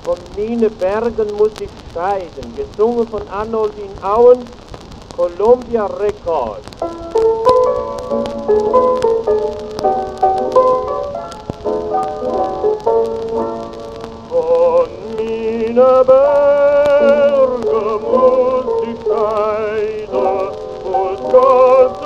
von Mine Bergen muss ich scheiden, gesungen von Arnold in Auen, Columbia Records. Von Mine Bergen muss ich scheiden, wo's ganz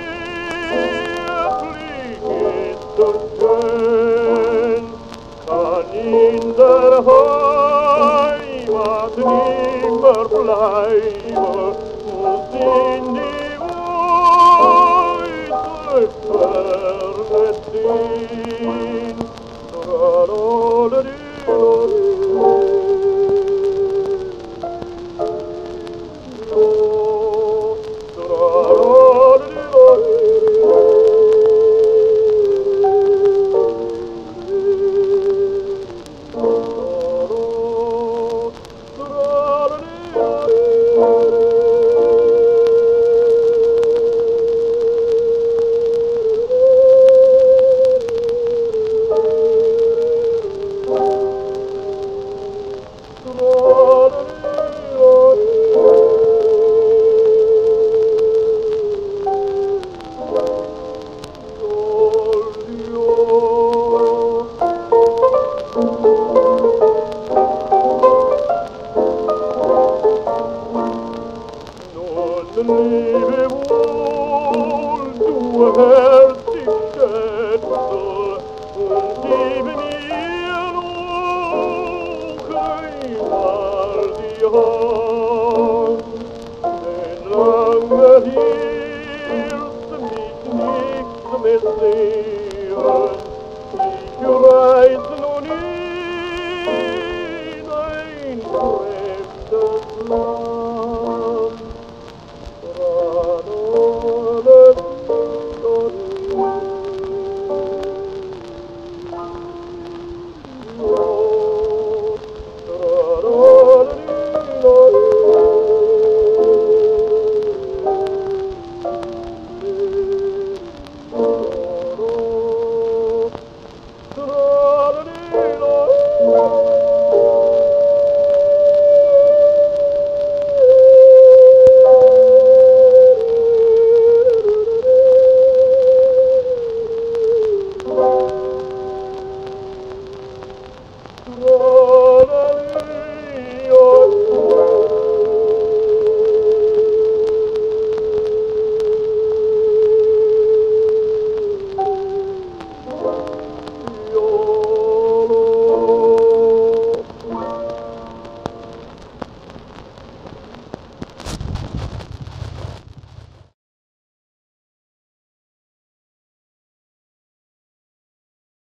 unendlich ist und schön, kann in der Heimat nimmer bleiben, muss in die weite Ferne ziehen. Lebe wohl, du herzig Schätzel, und gib mir noch einmal die Hand.